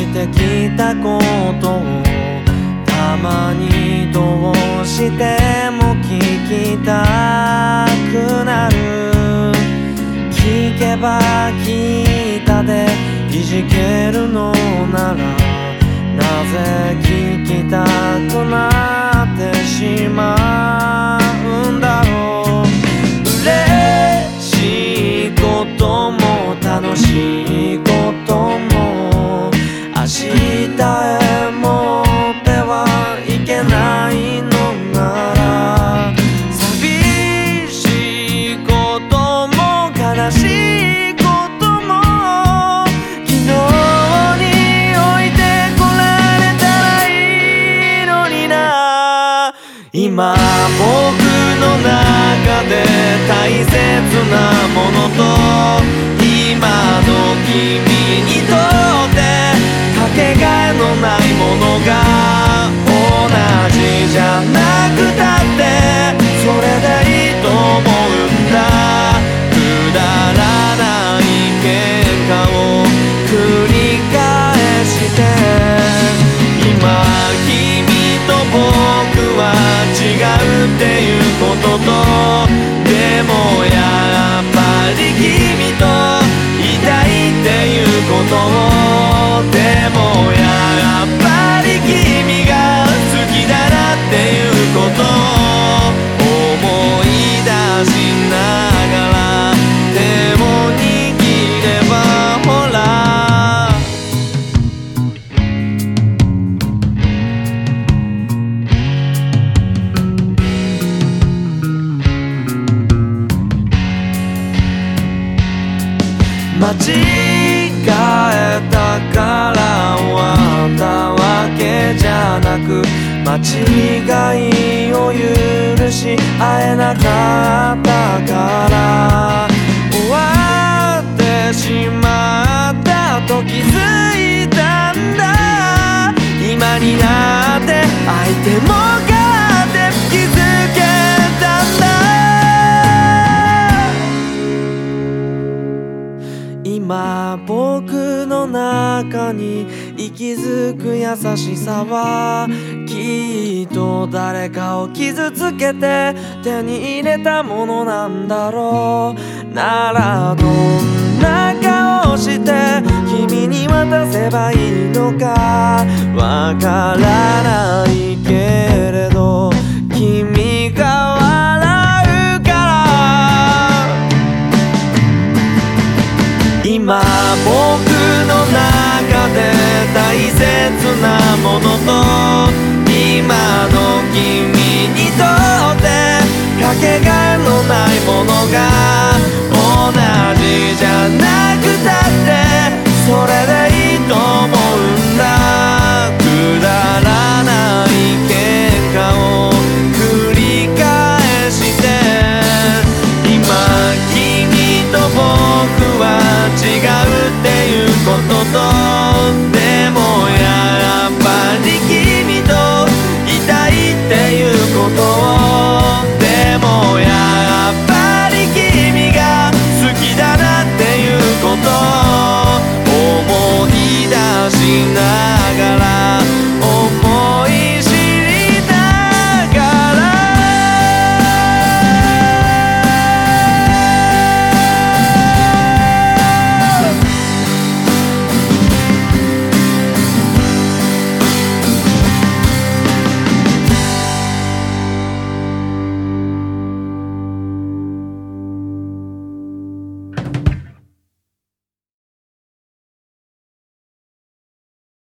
してきたことをたまにどうしても聞きたくなる。聞けば聞いたでいじけるのなら、なぜ聞きたくなってしまうんだろう。嬉しいことも楽しいことも明日へ持ってはいけないのなら、寂しいことも悲しいことも昨日に置いてこられたらいいのにな。今僕の中で大切なものと今の君にとってかけがえのないものが同じじゃなくたってそれでいいと思うんだ。くだらない喧嘩を繰り返して今君と僕は違うっていうことと、でもやっぱり君といたいっていうことを、でもやっぱり君が好きだなっていうことを思い出しながら手を握ればほら間違えたから終わったわけじゃなく、間違いを許し会えなかったから終わってしまったと気づいたんだ。今になって相手もがって気づけたんだ。今僕の中に息づく優しさはきっと誰かを傷つけて手に入れたものなんだろう。ならどんな顔して君に渡せばいいのかわからないけれど君が笑うから今僕の中で大切なものと今の君にとってかけがえのないものが同じじゃなくたってそれでいいと思うんだ。くだらない喧嘩を繰り返して今君と僕は違うっていうことと、でもやっぱり君といたいっていうことを、でもやっぱり君が好きだなっていうことを